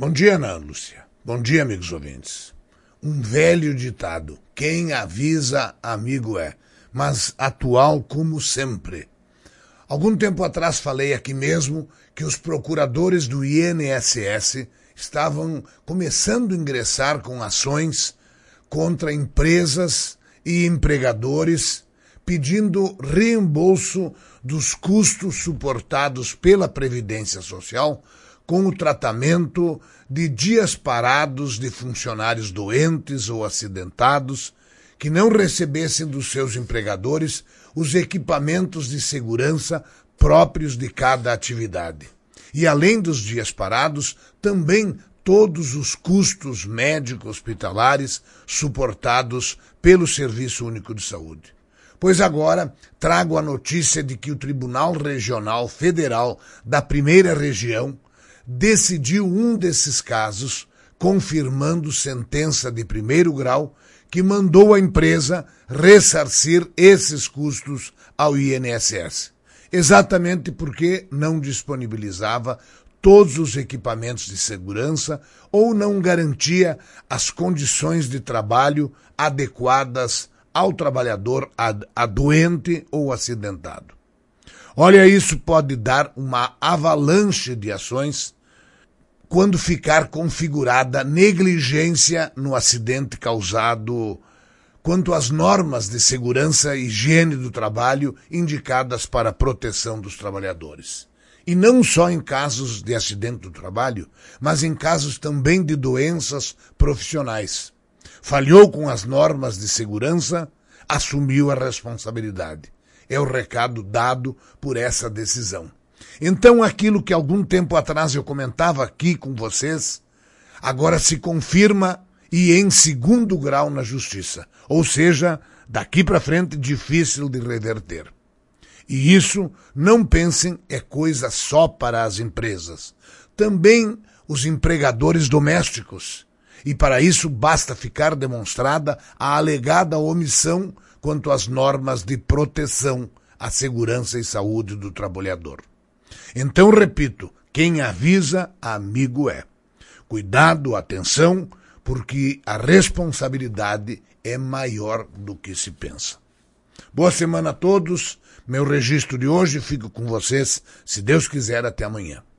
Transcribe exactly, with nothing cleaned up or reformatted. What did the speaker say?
Bom dia, Ana Lúcia. Bom dia, amigos ouvintes. Um velho ditado, quem avisa, amigo é, mas atual como sempre. Algum tempo atrás falei aqui mesmo que os procuradores do I N S S estavam começando a ingressar com ações contra empresas e empregadores, pedindo reembolso dos custos suportados pela Previdência Social com o tratamento de dias parados de funcionários doentes ou acidentados que não recebessem dos seus empregadores os equipamentos de segurança próprios de cada atividade. E além dos dias parados, também todos os custos médicos hospitalares suportados pelo Serviço Único de Saúde. Pois agora trago a notícia de que o Tribunal Regional Federal da Primeira Região decidiu um desses casos, confirmando sentença de primeiro grau que mandou a empresa ressarcir esses custos ao I N S S, exatamente porque não disponibilizava todos os equipamentos de segurança ou não garantia as condições de trabalho adequadas ao trabalhador a doente ou acidentado. Olha, isso pode dar uma avalanche de ações quando ficar configurada negligência no acidente causado quanto às normas de segurança e higiene do trabalho indicadas para a proteção dos trabalhadores. E não só em casos de acidente do trabalho, mas em casos também de doenças profissionais. Falhou com as normas de segurança, assumiu a responsabilidade. É o recado dado por essa decisão. Então, aquilo que algum tempo atrás eu comentava aqui com vocês, agora se confirma e em segundo grau na justiça. Ou seja, daqui para frente, difícil de reverter. E isso, não pensem, é coisa só para as empresas. Também os empregadores domésticos. E para isso basta ficar demonstrada a alegada omissão quanto às normas de proteção à segurança e saúde do trabalhador. Então, repito, quem avisa, amigo é. Cuidado, atenção, porque a responsabilidade é maior do que se pensa. Boa semana a todos. Meu registro de hoje fica com vocês, se Deus quiser, até amanhã.